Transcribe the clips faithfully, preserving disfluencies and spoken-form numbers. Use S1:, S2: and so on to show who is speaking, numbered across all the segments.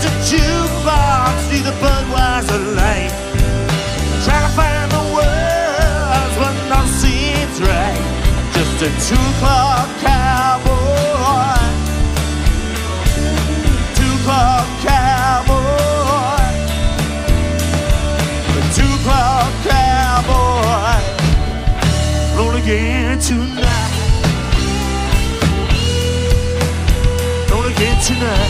S1: a jukebox near the Budweiser lane. Trying to find the words, but none seems right. Just a two-o'clock cowboy, two-o'clock cowboy, a two-o'clock cowboy, alone again tonight, alone again tonight.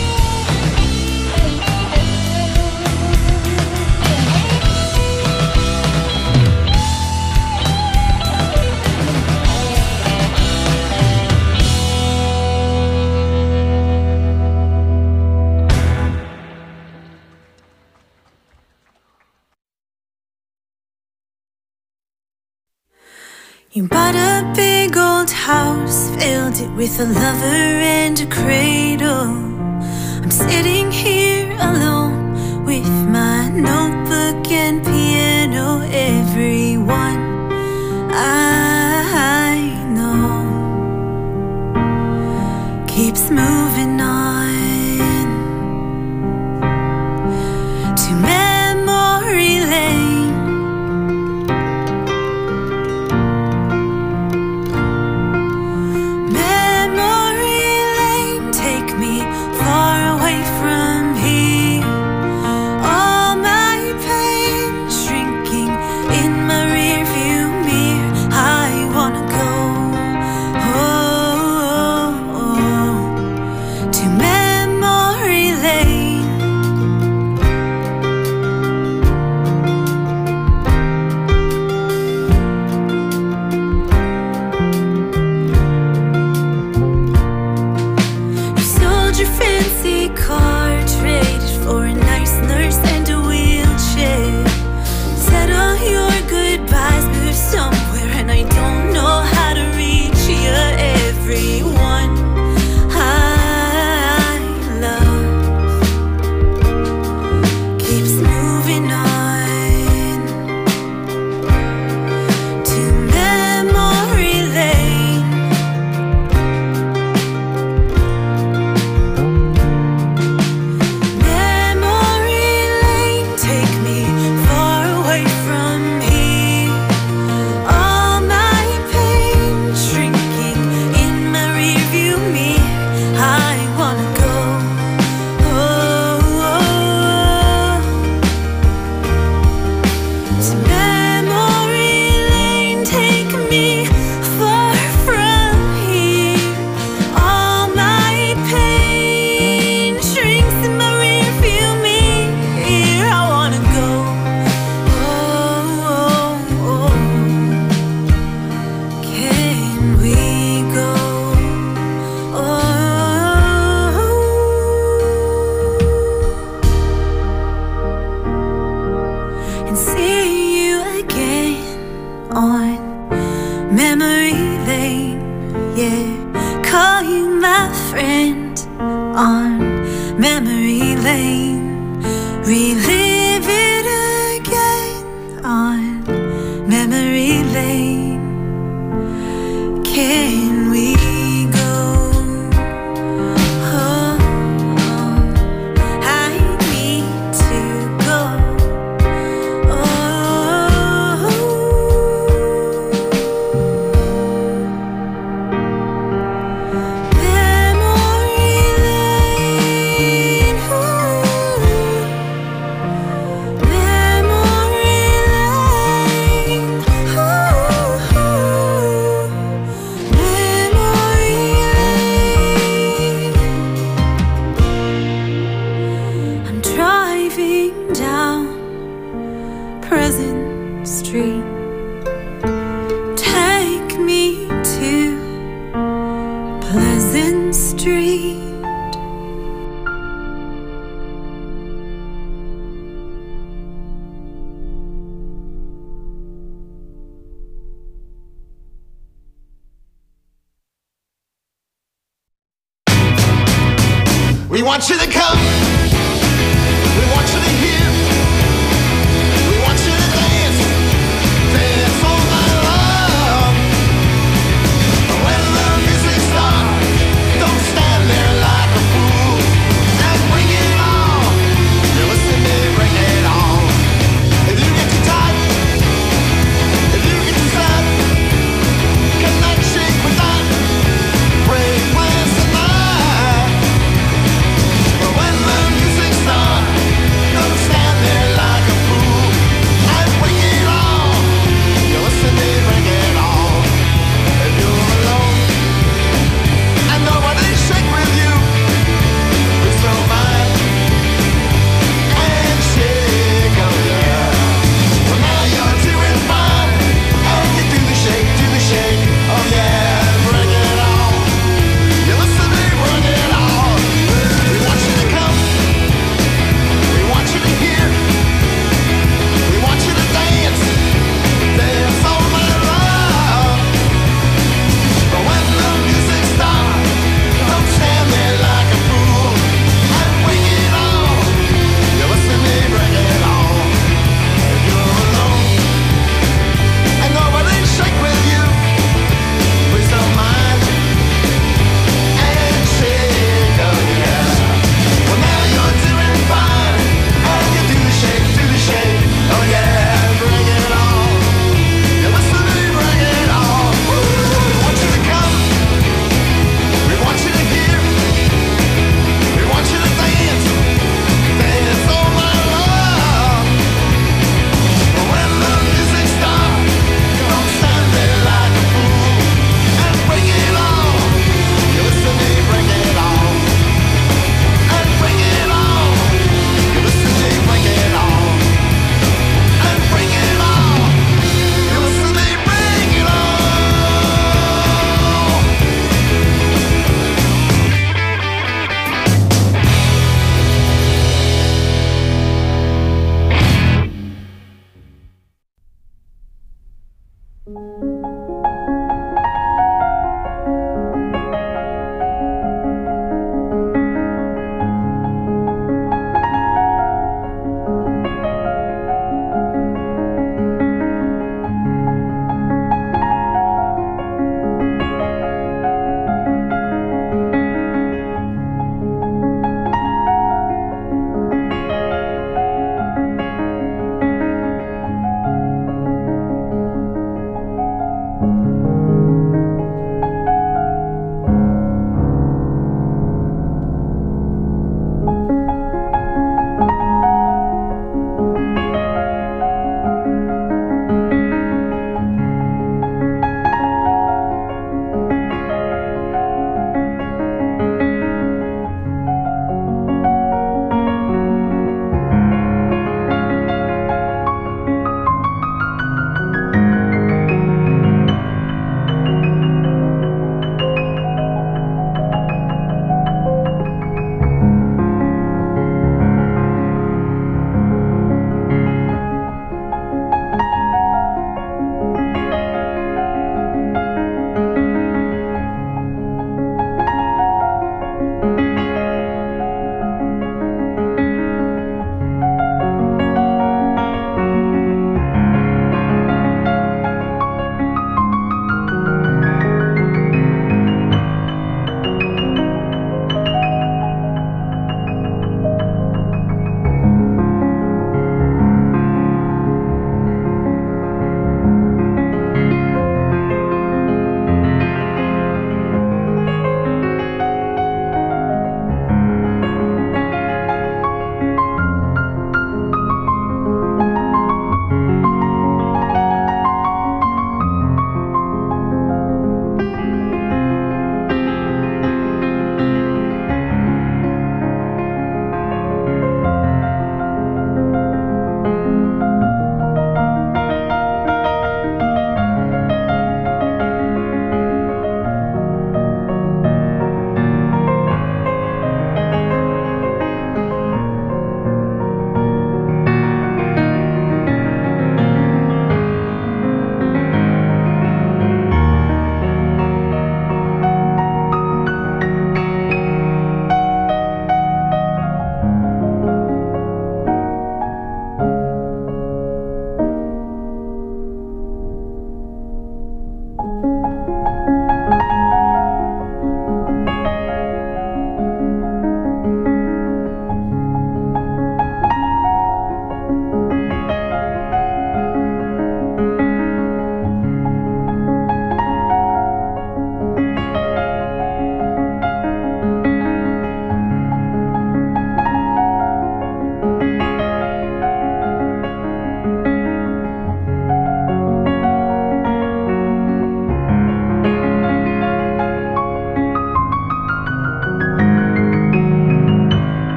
S2: You bought a big old house, filled it with a lover and a cradle. I'm sitting here alone with my notebook and piano. Everyone I know keeps moving on to memory lane.
S1: We want you to come. We want you to hear. We want you to dance. Dance all night long. When the music starts, don't stand there like a fool. And bring it on.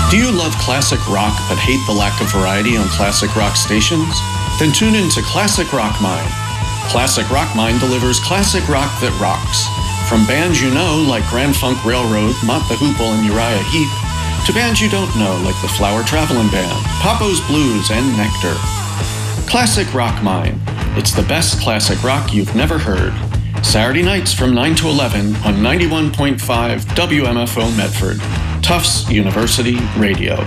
S3: Do you love classic rock but hate the lack of variety on classic rock stations? Then tune in to Classic Rock Mine. Classic Rock Mine delivers classic rock that rocks. From bands you know like Grand Funk Railroad, Mott the Hoople, and Uriah Heep, to bands you don't know like the Flower Traveling Band, Papo's Blues, and Nectar. Classic Rock Mine. It's the best classic rock you've never heard. Saturday nights from nine to eleven on ninety-one point five W M F O Medford, Tufts University Radio.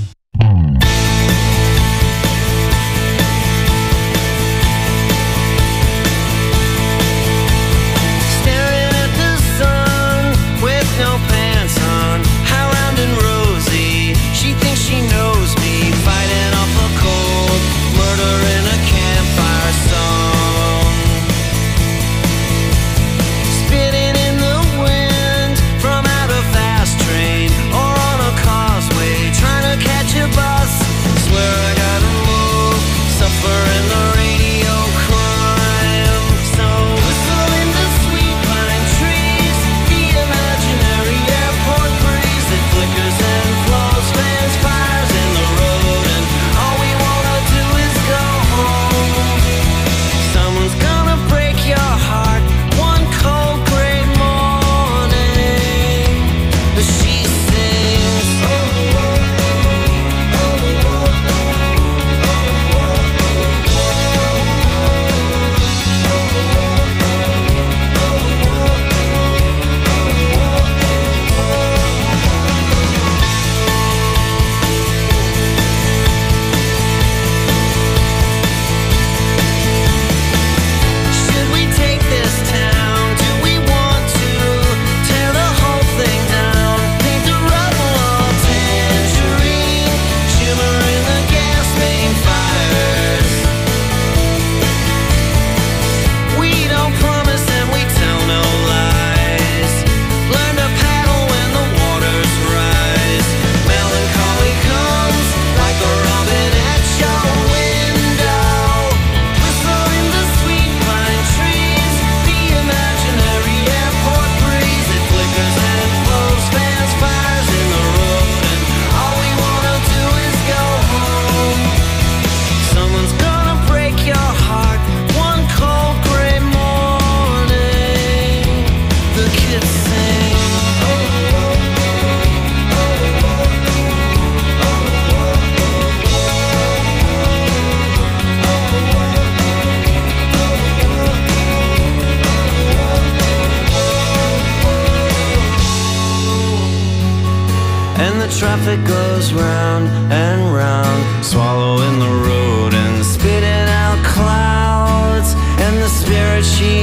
S4: Traffic goes round and round, swallowing the road and spitting out clouds. And the spirit she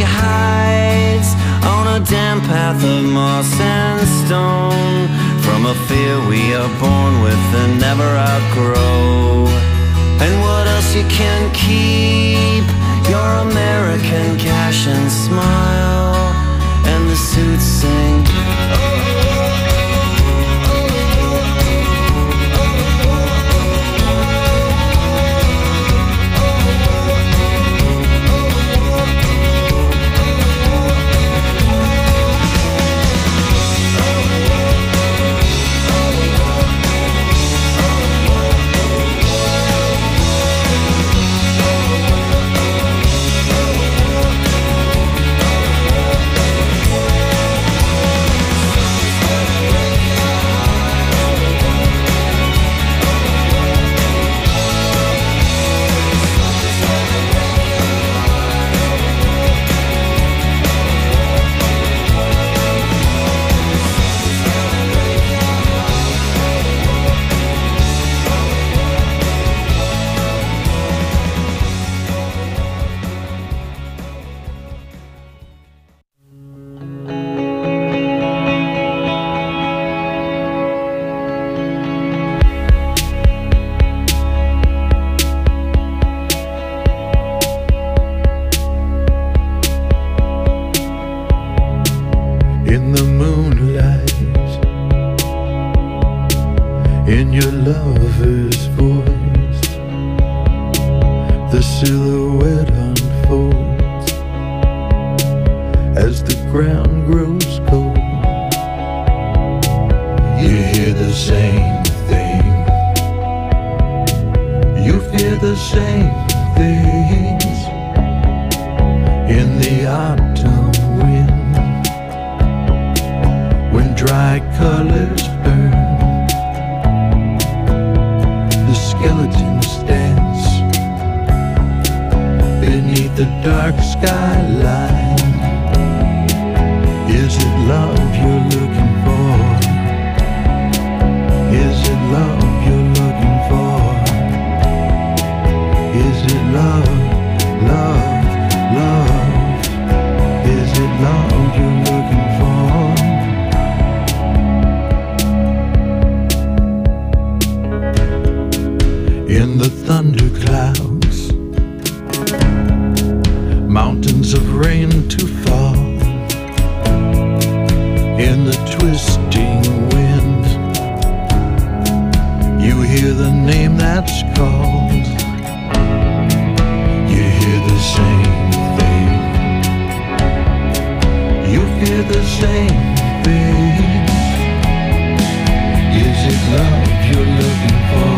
S4: hides on a damp path of moss and stone, from a fear we are born with and never outgrow. And what else you can keep? Your American cash and smile, and the suits sing.
S1: In the moonlight, in your lover's voice, the silhouette unfolds as the ground grows cold. You hear the same thing
S5: the same things in the autumn wind, when dry colors burn, the skeletons dance beneath the dark skyline. Is it love you're looking for? Is it love you're looking for? Is it love, love, love? Is it love you're looking for? In the thunder clouds, mountains of rain to fall, in the twisting wind, you hear the name that's called. You hear the same thing. You hear the same thing. Is it love you're looking for?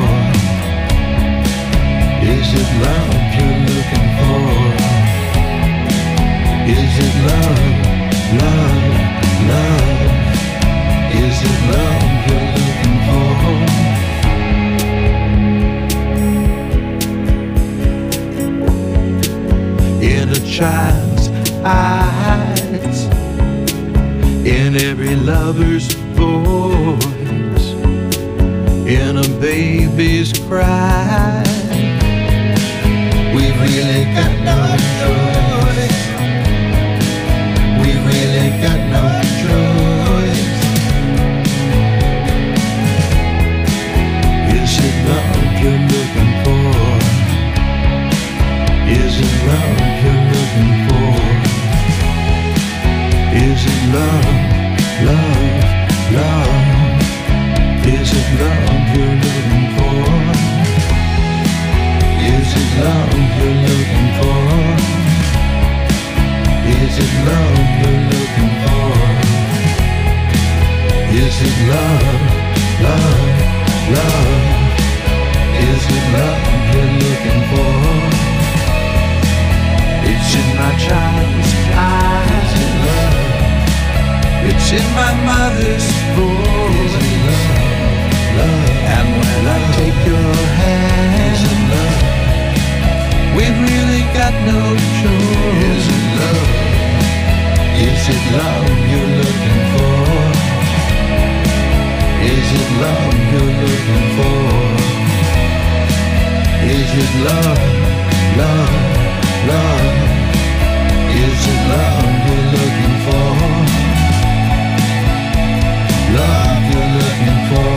S5: Is it love you're looking for? Is it love, love, love? Is it love you're looking for? In a child's eyes, in every lover's voice, in a baby's cry, we've really got no choice. We've really got no choice. Is it love you're looking for? Is it love you're looking for? Is it love, love, love? Is it love you're looking for? Is it love you're looking for? Is it love you're looking for? Is it love, love, love? Is it love you're looking for? It's in my child's eyes. Is it love? It's in my mother's voice. Is it love, love? And when I take your hand, is it love? We've really got no choice. Is it love? Is it love you're looking for? Is it love you're looking for? Is it love, love, love? Is it love you're looking for? Love you're looking for?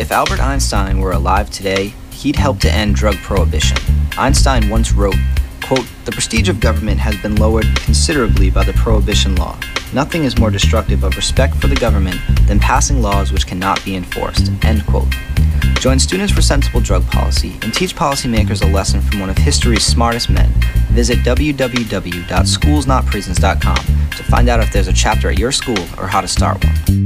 S6: If Albert Einstein were alive today, he'd help to end drug prohibition. Einstein once wrote, quote, "The prestige of government has been lowered considerably by the prohibition law. Nothing is more destructive of respect for the government than passing laws which cannot be enforced," end quote. Join Students for Sensible Drug Policy and teach policymakers a lesson from one of history's smartest men. Visit w w w dot schools not prisons dot com to find out if there's a chapter at your school or how to start one.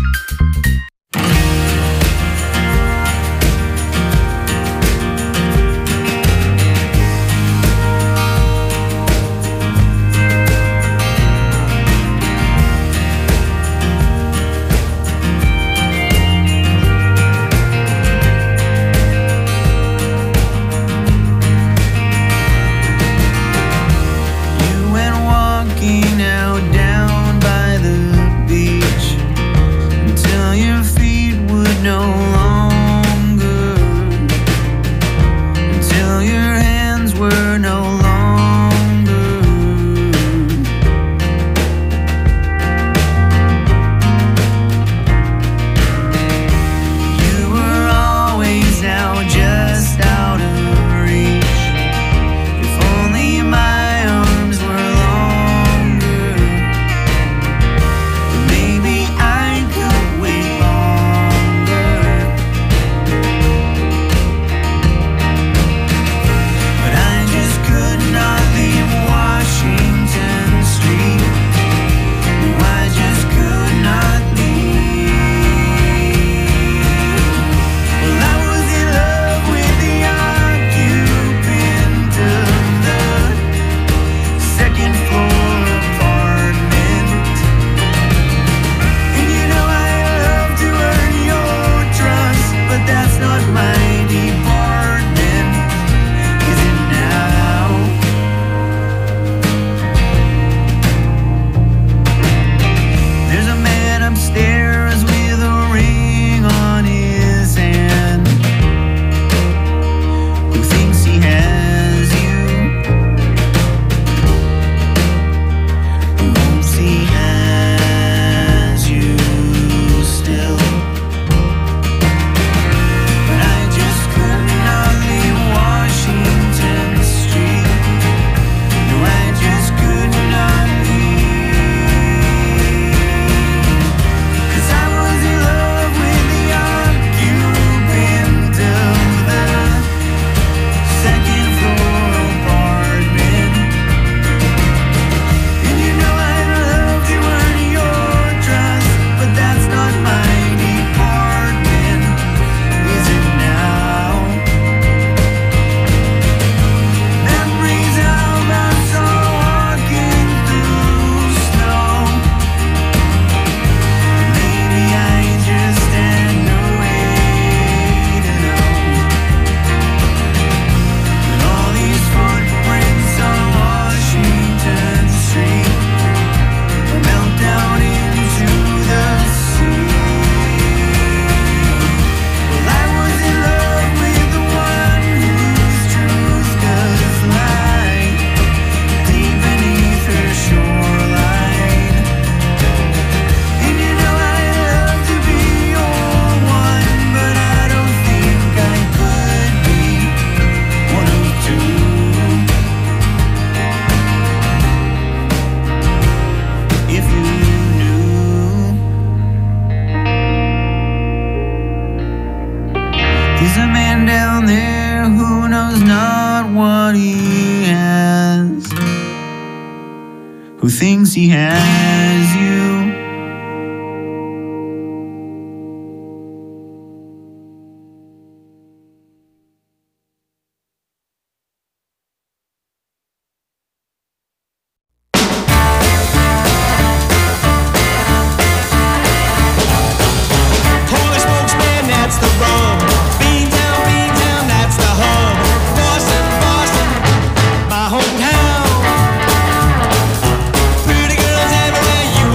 S7: Who thinks he has you?
S8: Pretty girls everywhere you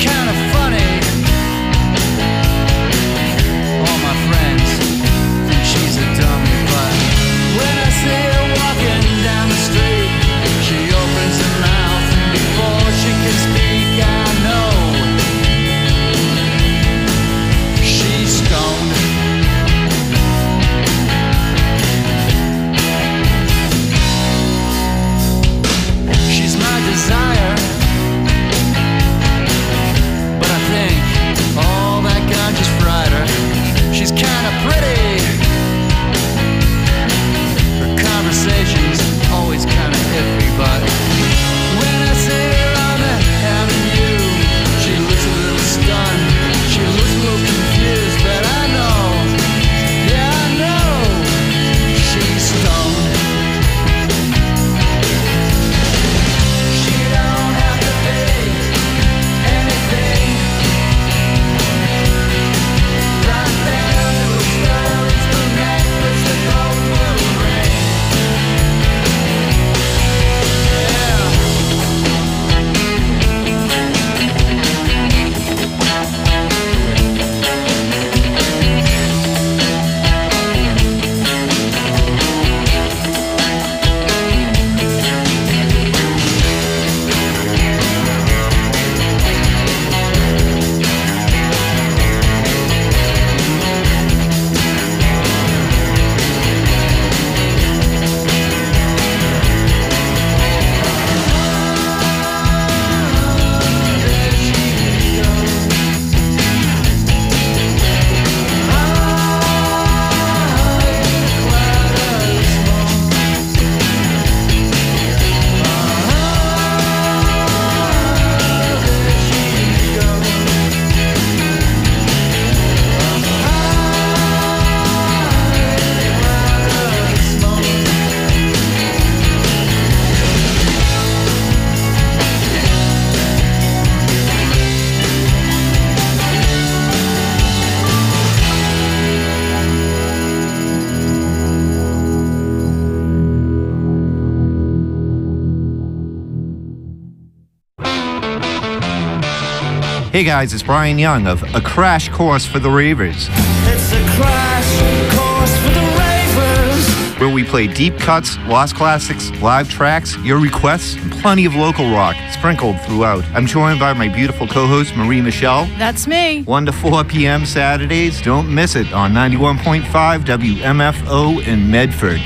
S8: kind of funny. All my friends think she's a dummy, but when I see her walking down the street, she opens her mouth, and before she can speak, I know she's stoned. She's my desire, but I think all that gun just fried her. She's kinda pretty, her conversation's always kinda iffy, but when I see her on the avenue, she looks a little stunned, she looks a little confused, but I know, yeah I know, she's stoned. She don't have to be anything. Right down to a stone's the necklace that gold will ring. Yeah.
S9: Hey guys, it's Brian Young of A Crash Course for the Ravers,
S8: It's a crash course for the ravers.
S9: where we play deep cuts, lost classics, live tracks, your requests, and plenty of local rock sprinkled throughout. I'm joined by my beautiful co-host Marie Michelle.
S10: That's me.
S9: one to four p.m. Saturdays. Don't miss it on ninety-one point five W M F O in Medford.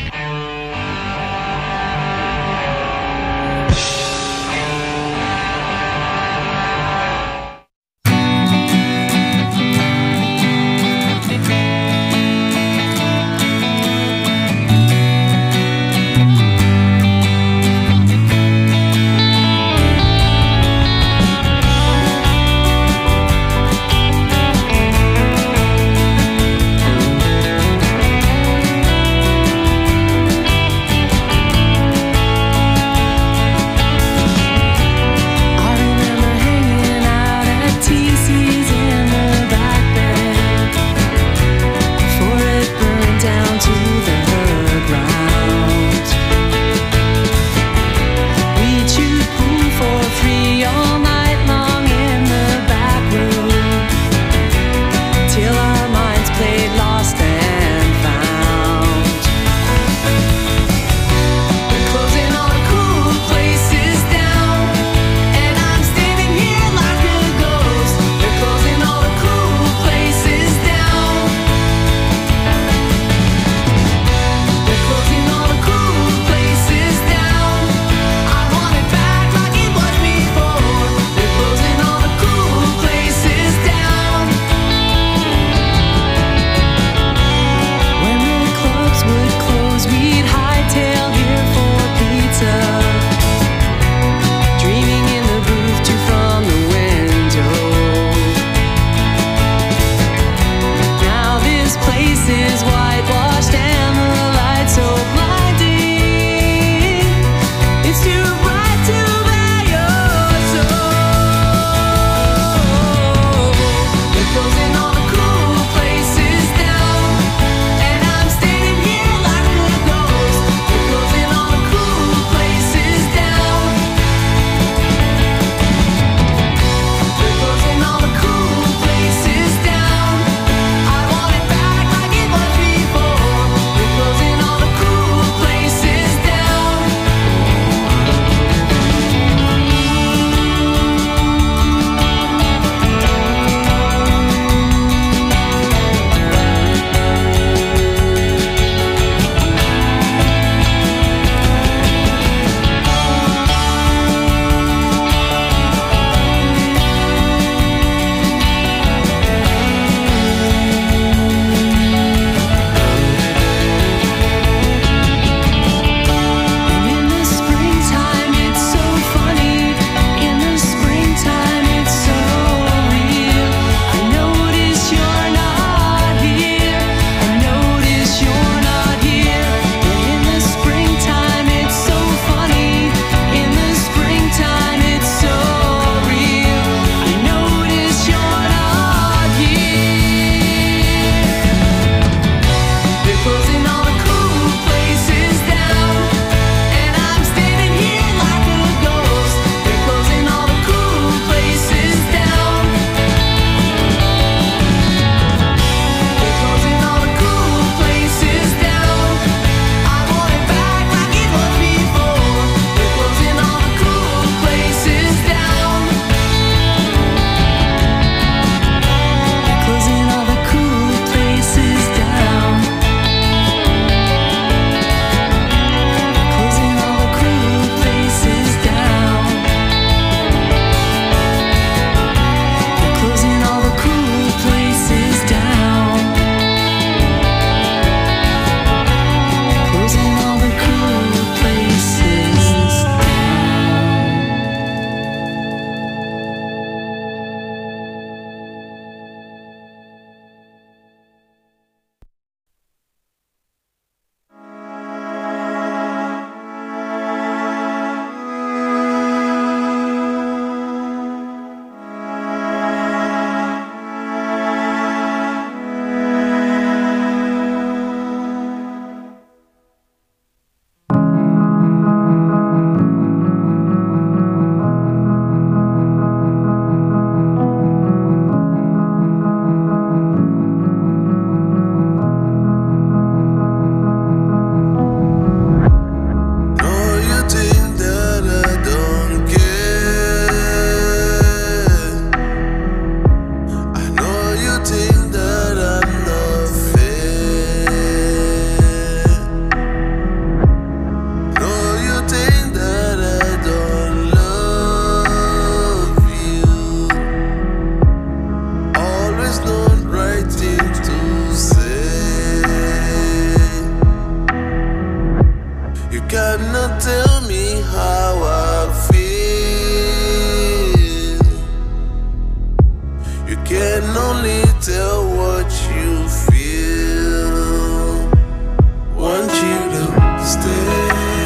S10: can only tell what you feel. Want you to stay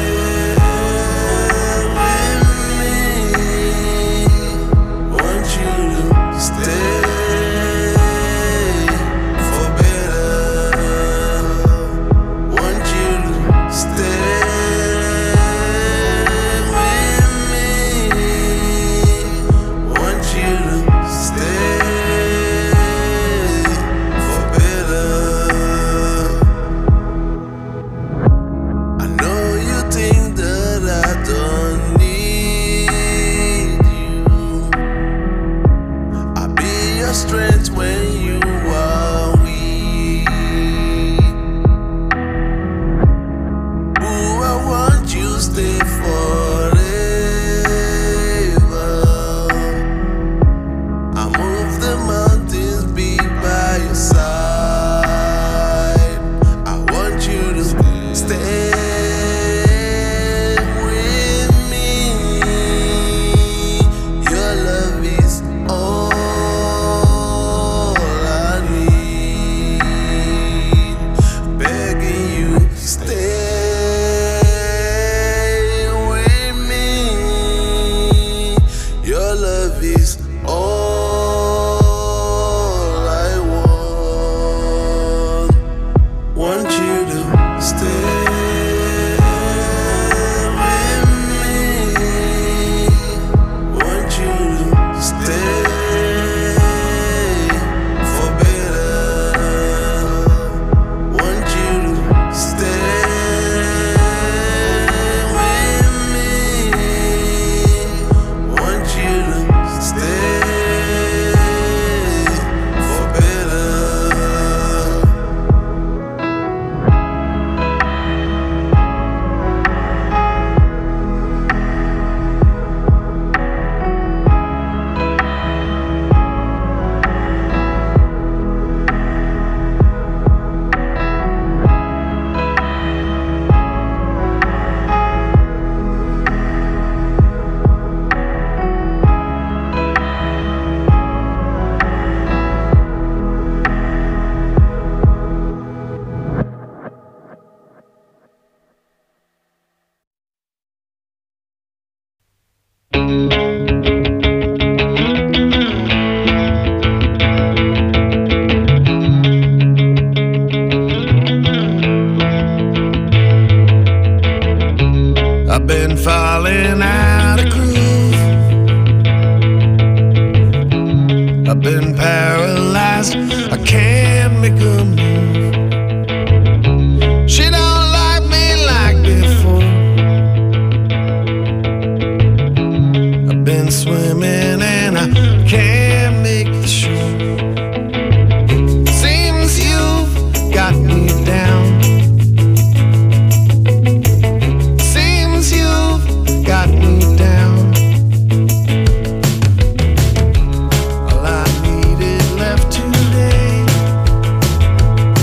S10: with me. Want you to stay for better. Want you to stay with me. Want you to stay for better. I know you think that I don't need you. I'll be your strength when you are weak. Ooh, I want you to stay forever. I move the mountains, be by your side. I want you to stay with me. Your love is all I need. Begging you, stay with me. Your love is all I want. Want you to stay with me. Want you to stay for better. Want you to stay with me. Want you to stay for better. I've been falling out of groove. I've been paralyzed. I can't make a move. She don't like me like before. I've been swimming and I can't make the shore. Seems you've got me down. Seems you've got me down. All I needed left today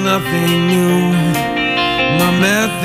S10: nothing new.